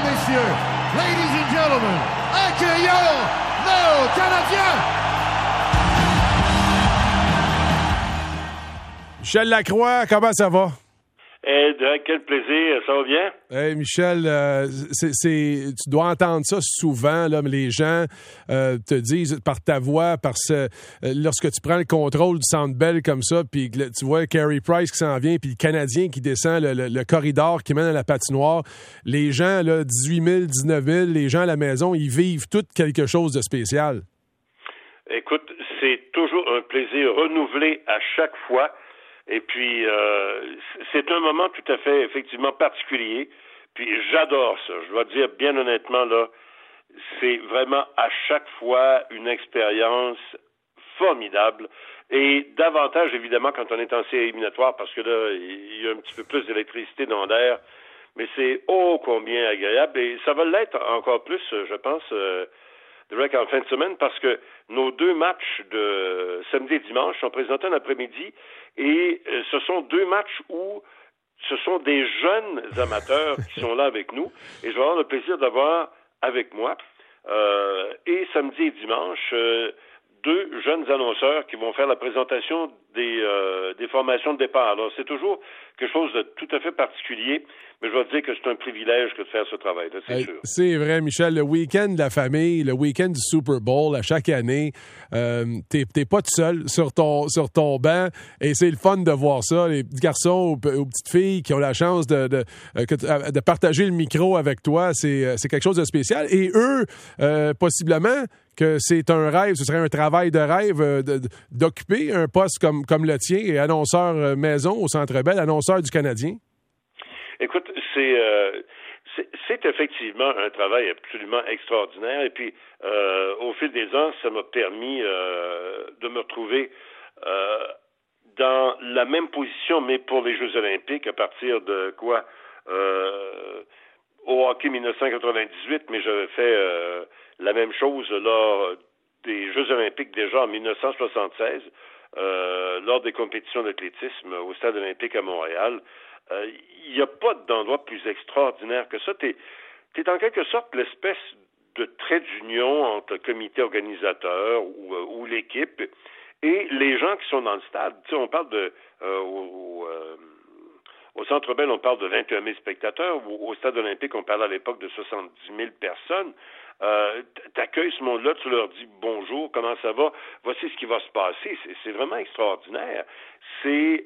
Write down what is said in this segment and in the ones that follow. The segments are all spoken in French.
messieurs, ladies and gentlemen, accueillons nos Canadiens! Michel Lacroix, comment ça va? Quel plaisir, ça va bien? Hey Michel, tu dois entendre ça souvent, là, mais les gens te disent par ta voix, lorsque tu prends le contrôle du Centre Bell comme ça, puis tu vois Carey Price qui s'en vient, puis le Canadien qui descend le corridor qui mène à la patinoire, les gens, là, 18 000, 19 000, les gens à la maison, ils vivent tout quelque chose de spécial. Écoute, c'est toujours un plaisir renouvelé à chaque fois. Et puis, c'est un moment tout à fait, effectivement, particulier. Puis, j'adore ça. Je dois dire, bien honnêtement, là, c'est vraiment à chaque fois une expérience formidable. Et davantage, évidemment, quand on est en série éliminatoire, parce que là, il y a un petit peu plus d'électricité dans l'air. Mais c'est ô combien agréable. Et ça va l'être encore plus, je pense, direct en fin de semaine, parce que nos deux matchs de samedi et dimanche sont présentés en après-midi et ce sont deux matchs où ce sont des jeunes amateurs qui sont là avec nous et je vais avoir le plaisir d'avoir avec moi et samedi et dimanche deux jeunes annonceurs qui vont faire la présentation des formations de départ. Alors, c'est toujours quelque chose de tout à fait particulier, mais je dois te dire que c'est un privilège que de faire ce travail-là, c'est sûr. C'est vrai, Michel, le week-end de la famille, le week-end du Super Bowl, à chaque année, t'es pas tout seul sur ton banc, et c'est le fun de voir ça. Les petits garçons ou petites filles qui ont la chance de partager le micro avec toi, c'est quelque chose de spécial. Et eux, possiblement, que c'est un rêve, ce serait un travail de rêve d'occuper un poste comme le tien, et annonceur maison au Centre Bell, annonceur du Canadien? Écoute, c'est effectivement un travail absolument extraordinaire. Et puis, au fil des ans, ça m'a permis de me retrouver dans la même position, mais pour les Jeux olympiques, à partir de quoi? Au hockey 1998, mais j'avais fait la même chose lors des Jeux olympiques déjà en 1976, lors des compétitions d'athlétisme au Stade olympique à Montréal. Il n'y a pas d'endroit plus extraordinaire que ça. T'es en quelque sorte l'espèce de trait d'union entre le comité organisateur ou l'équipe et les gens qui sont dans le stade. Tu sais, on parle au Centre Bell, on parle de 21 000 spectateurs. Au Stade olympique, on parlait à l'époque de 70 000 personnes. T'accueilles ce monde-là, tu leur dis bonjour, comment ça va, voici ce qui va se passer. C'est vraiment extraordinaire. Il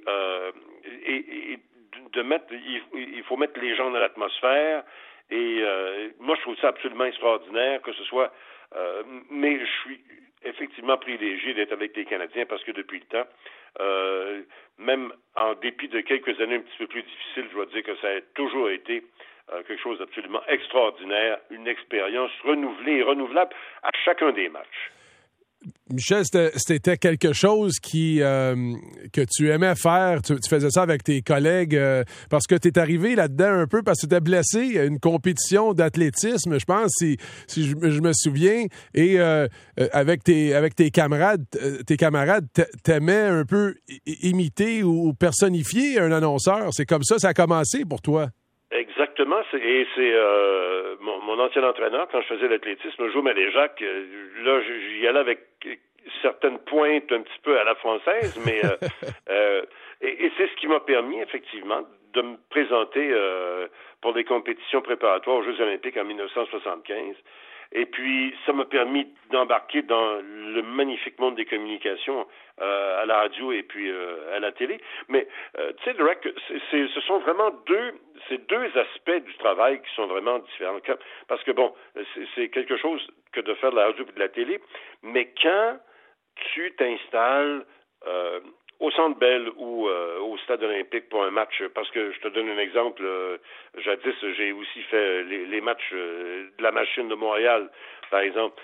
faut mettre les gens dans l'atmosphère. Et moi, je trouve ça absolument extraordinaire que ce soit. Mais je suis effectivement privilégié d'être avec les Canadiens parce que depuis le temps, même en dépit de quelques années un petit peu plus difficiles, je dois dire que ça a toujours été quelque chose d'absolument extraordinaire, une expérience renouvelée et renouvelable à chacun des matchs. Michel, c'était quelque chose que tu aimais faire. Tu faisais ça avec tes collègues parce que tu es arrivé là-dedans un peu parce que tu étais blessé à une compétition d'athlétisme, je pense, si je me souviens. Et avec tes camarades, t'aimais un peu imiter ou personnifier un annonceur. C'est comme ça a commencé pour toi. Exactement, c'est mon ancien entraîneur, quand je faisais l'athlétisme, Joe Maléjac, là, j'y allais avec certaines pointes un petit peu à la française, mais et c'est ce qui m'a permis, effectivement, de me présenter pour des compétitions préparatoires aux Jeux olympiques en 1975. Et puis, ça m'a permis d'embarquer dans le magnifique monde des communications à la radio et puis à la télé. Mais, tu sais, Derek, ce sont vraiment ces deux aspects du travail qui sont vraiment différents. Parce que, bon, c'est quelque chose que de faire de la radio et de la télé, mais quand tu t'installes au Centre Bell ou au Stade olympique pour un match, parce que je te donne un exemple, jadis j'ai aussi fait les matchs de la machine de Montréal, par exemple.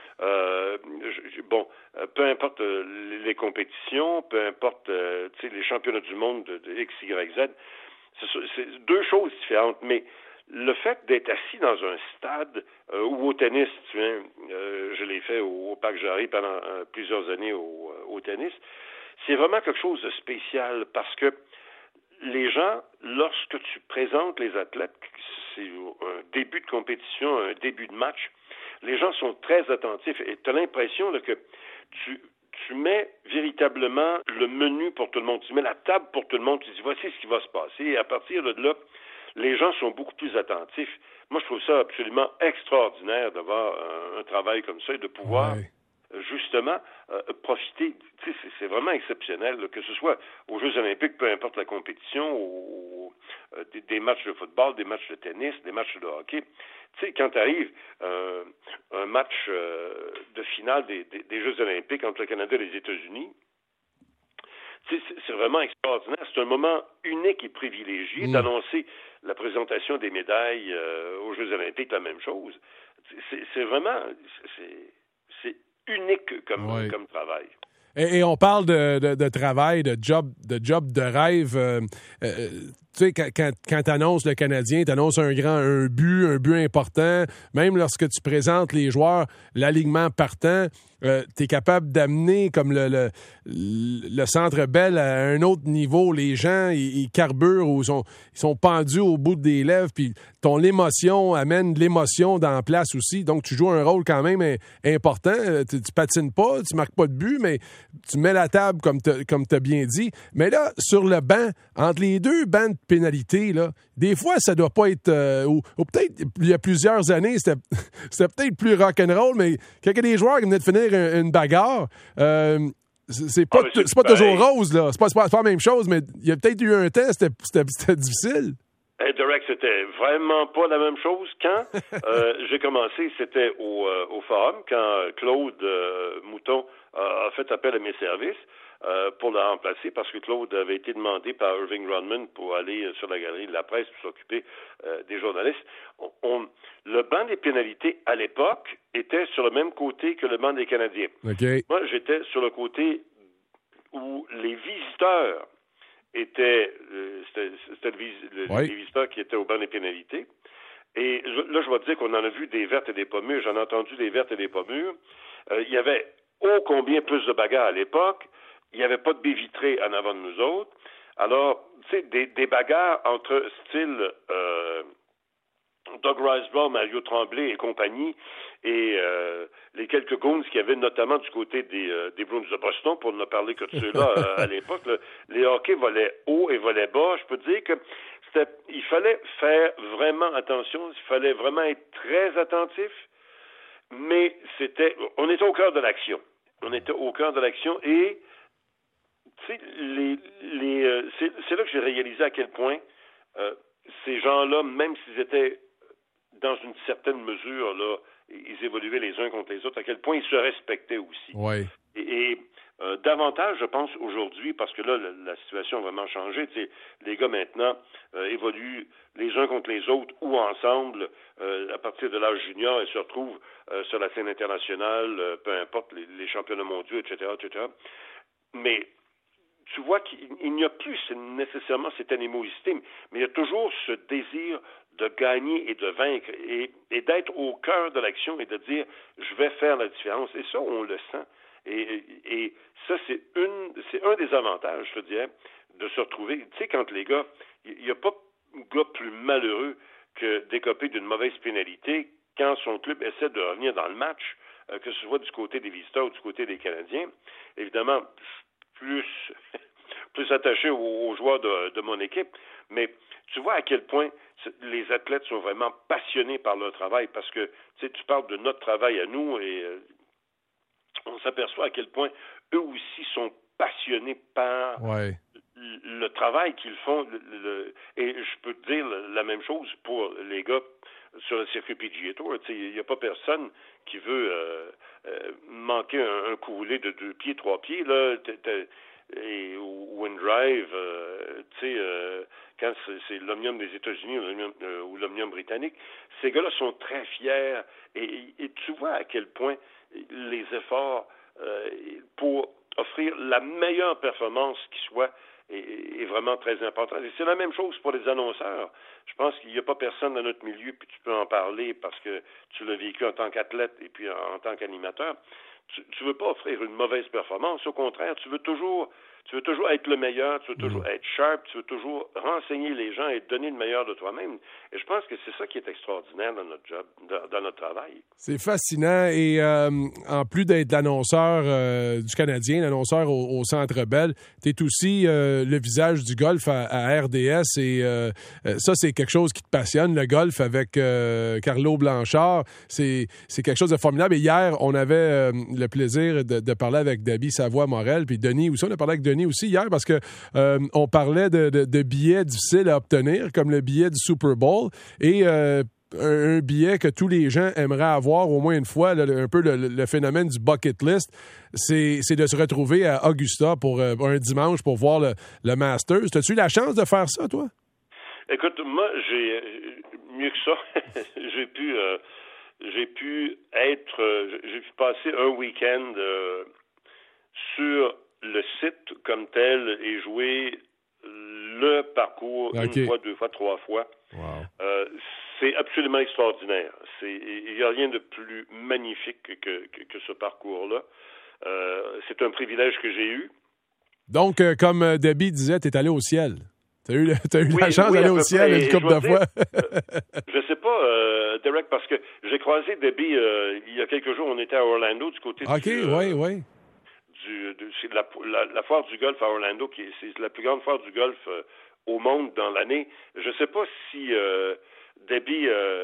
Peu importe les compétitions, peu importe les championnats du monde de X, Y, Z, c'est deux choses différentes, mais le fait d'être assis dans un stade ou au tennis, je l'ai fait au Parc Jarry pendant plusieurs années au tennis, c'est vraiment quelque chose de spécial parce que les gens, lorsque tu présentes les athlètes, c'est un début de compétition, un début de match, les gens sont très attentifs et tu as l'impression là, que tu mets véritablement le menu pour tout le monde, tu mets la table pour tout le monde, tu dis voici ce qui va se passer et à partir de là, les gens sont beaucoup plus attentifs. Moi, je trouve ça absolument extraordinaire d'avoir un travail comme ça et de pouvoir justement profiter. Tu sais, c'est vraiment exceptionnel, là, que ce soit aux Jeux olympiques, peu importe la compétition, des matchs de football, des matchs de tennis, des matchs de hockey. Tu sais, quand arrive un match de finale des Jeux olympiques entre le Canada et les États-Unis, c'est vraiment extraordinaire. C'est un moment unique et privilégié d'annoncer la présentation des médailles aux Jeux olympiques, la même chose. C'est vraiment... C'est unique comme travail. Et on parle de travail, de job de rêve. Tu sais, quand tu annonces le Canadien, tu annonces un but important. Même lorsque tu présentes les joueurs, l'alignement partant, tu es capable d'amener comme le Centre Bell à un autre niveau. Les gens, ils carburent ou ils sont pendus au bout des lèvres. Puis ton émotion amène de l'émotion dans la place aussi. Donc, tu joues un rôle quand même important. Tu patines pas, tu marques pas de but, mais tu mets la table comme tu as bien dit. Mais là, sur le banc, entre les deux bancs de pénalité, là, des fois, ça doit pas être... ou peut-être, il y a plusieurs années, c'était peut-être plus rock'n'roll, mais quand il y a des joueurs qui venaient de finir une bagarre, c'est pas toujours rose, là. C'est pas la même chose, mais il y a peut-être eu un temps, c'était difficile. Hey, Derek, c'était vraiment pas la même chose. Quand j'ai commencé, c'était au Forum, quand Claude Mouton a fait appel à mes services pour le remplacer, parce que Claude avait été demandé par Irving Rodman pour aller sur la galerie de la presse pour s'occuper des journalistes. Le banc des pénalités, à l'époque, était sur le même côté que le banc des Canadiens. Okay. Moi, j'étais sur le côté où les visiteurs c'était les visiteurs qui étaient au banc des pénalités. Et là, je vais te dire qu'on en a vu des vertes et des pas mûres. J'en ai entendu des vertes et des pas mûres. Il y avait ô combien plus de bagarres à l'époque. Il n'y avait pas de baies vitrées en avant de nous autres. Alors, tu sais, des bagarres entre style Doug Risebrough, Mario Tremblay et compagnie, et les quelques goons qu'il y avait notamment du côté des Bruins de Boston, pour ne parler que de ceux-là à l'époque. Les hockey volaient haut et volaient bas. Je peux te dire que il fallait faire vraiment attention, il fallait vraiment être très attentif, mais on était au cœur de l'action. On était au cœur de l'action et tu sais, c'est là que j'ai réalisé à quel point ces gens-là, même s'ils étaient dans une certaine mesure, là, ils évoluaient les uns contre les autres, à quel point ils se respectaient aussi. Ouais. Et davantage, je pense, aujourd'hui, parce que là, la situation a vraiment changé. Tu sais, les gars, maintenant, évoluent les uns contre les autres ou ensemble à partir de l'âge junior et se retrouvent sur la scène internationale, peu importe, les championnats mondiaux, etc., etc. Mais tu vois qu'il n'y a plus nécessairement cette animosité, mais il y a toujours ce désir de gagner et de vaincre et d'être au cœur de l'action et de dire « je vais faire la différence ». Et ça, on le sent. Et ça, c'est un des avantages, je te dirais, de se retrouver. Tu sais, quand les gars, il n'y a pas de gars plus malheureux que d'écoper d'une mauvaise pénalité quand son club essaie de revenir dans le match, que ce soit du côté des visiteurs ou du côté des Canadiens. Évidemment, plus attaché aux joueurs de mon équipe, mais tu vois à quel point les athlètes sont vraiment passionnés par leur travail, parce que tu parles de notre travail à nous et on s'aperçoit à quel point eux aussi sont passionnés par le travail qu'ils font. Et je peux te dire la même chose pour les gars sur le circuit PGA Tour. Il n'y a pas personne qui veut manquer un coulé de 2 pieds, 3 pieds. Là, ou une drive, quand c'est l'Omnium des États-Unis ou l'Omnium britannique, ces gars-là sont très fiers et tu vois à quel point les efforts pour offrir la meilleure performance qui soit est vraiment très important. Et c'est la même chose pour les annonceurs. Je pense qu'il n'y a pas personne dans notre milieu, puis tu peux en parler parce que tu l'as vécu en tant qu'athlète et puis en tant qu'animateur. Tu veux pas offrir une mauvaise performance. Au contraire, tu veux toujours Tu veux toujours être le meilleur, tu veux toujours être sharp, tu veux toujours renseigner les gens et donner le meilleur de toi-même. Et je pense que c'est ça qui est extraordinaire dans notre job, dans notre travail. C'est fascinant. Et en plus d'être l'annonceur du Canadien, l'annonceur au Centre Bell, tu es aussi le visage du golf à RDS. Et ça, c'est quelque chose qui te passionne, le golf avec Carlo Blanchard. C'est quelque chose de formidable. Et hier, on avait le plaisir de parler avec Dabi Savoie-Morel, puis Denis aussi. On a parlé avec Denis aussi hier parce que on parlait de billets difficiles à obtenir, comme le billet du Super Bowl. Et un billet que tous les gens aimeraient avoir au moins une fois, un peu le phénomène du bucket list, c'est de se retrouver à Augusta pour un dimanche pour voir le Masters. As-tu eu la chance de faire ça, toi? Écoute, moi, j'ai mieux que ça. j'ai pu passer un week-end sur le site comme tel et jouer le parcours une fois, 2 fois, 3 fois. Wow. C'est absolument extraordinaire. Il n'y a rien de plus magnifique que ce parcours-là. C'est un privilège que j'ai eu. Donc, comme Debbie disait, tu es allé au ciel. T'as eu la chance d'aller au ciel une couple de fois. Je sais pas, Derek, parce que j'ai croisé Debbie il y a quelques jours. On était à Orlando, du côté oui. C'est la foire du golf à Orlando, c'est la plus grande foire du golf au monde dans l'année. Je ne sais pas si Debbie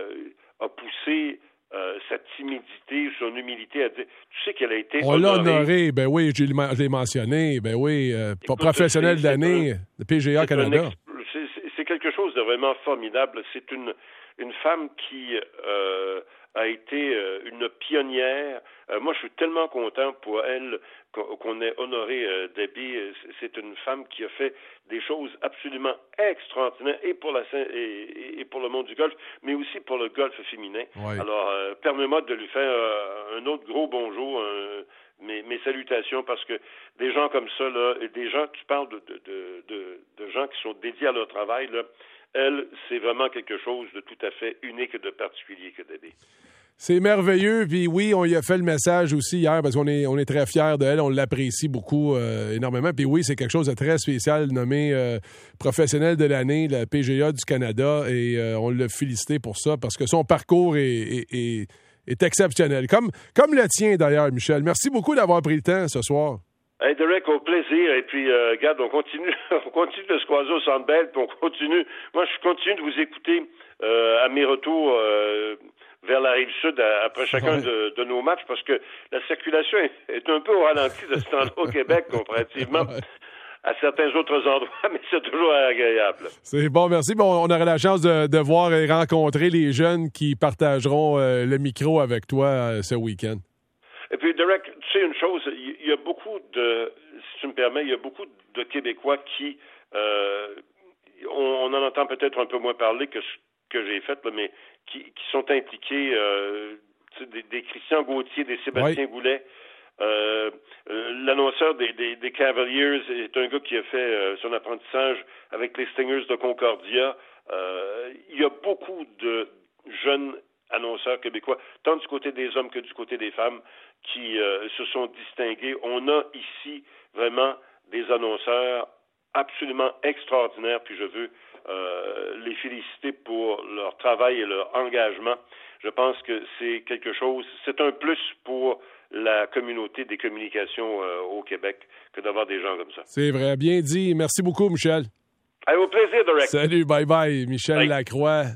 a poussé sa timidité, son humilité à dire. Tu sais qu'elle a été honorée. On l'a honoré, ben oui, je l'ai mentionné, ben oui, professionnel de l'année, le PGA Canada. C'est quelque chose de vraiment formidable. C'est une femme qui a été une pionnière. Moi, je suis tellement content pour elle qu'on ait honoré Debbie. C'est une femme qui a fait des choses absolument extraordinaires et pour le monde du golf, mais aussi pour le golf féminin. Oui. Alors, permets-moi de lui faire un autre gros bonjour, mes salutations, parce que des gens comme ça, là, des gens, tu parles de gens qui sont dédiés à leur travail, là, elle, c'est vraiment quelque chose de tout à fait unique et de particulier que Debbie. C'est merveilleux. Puis oui, on y a fait le message aussi hier parce qu'on est très fiers d'elle. On l'apprécie beaucoup, énormément. Puis oui, c'est quelque chose de très spécial nommé professionnel de l'année, la PGA du Canada. Et on l'a félicité pour ça parce que son parcours est exceptionnel. Comme le tien d'ailleurs, Michel. Merci beaucoup d'avoir pris le temps ce soir. Hey Derek, au plaisir. Et puis, regarde, on continue de se croiser au Centre Bell, puis on continue. Moi, je continue de vous écouter à mes retours vers la Rive-Sud après chacun de nos matchs, parce que la circulation est un peu au ralenti de ce temps-là au Québec, comparativement à certains autres endroits, mais c'est toujours agréable. C'est bon, merci. Bon, on aura la chance de voir et rencontrer les jeunes qui partageront le micro avec toi ce week-end. Et puis, Derek, tu sais une chose, il y a beaucoup si tu me permets, il y a beaucoup de Québécois qui, on en entend peut-être un peu moins parler que ce que j'ai fait, là, mais qui sont impliqués, des Christian Gauthier, des Sébastien Goulet. L'annonceur des Cavaliers est un gars qui a fait son apprentissage avec les Stingers de Concordia. Il y a beaucoup de jeunes annonceurs québécois, tant du côté des hommes que du côté des femmes, qui se sont distingués. On a ici vraiment des annonceurs absolument extraordinaires, puis je veux les féliciter pour leur travail et leur engagement. Je pense que c'est quelque chose, c'est un plus pour la communauté des communications au Québec que d'avoir des gens comme ça. C'est vrai, bien dit. Merci beaucoup, Michel. Allez, au plaisir, Derek. Salut, bye-bye, Michel Lacroix.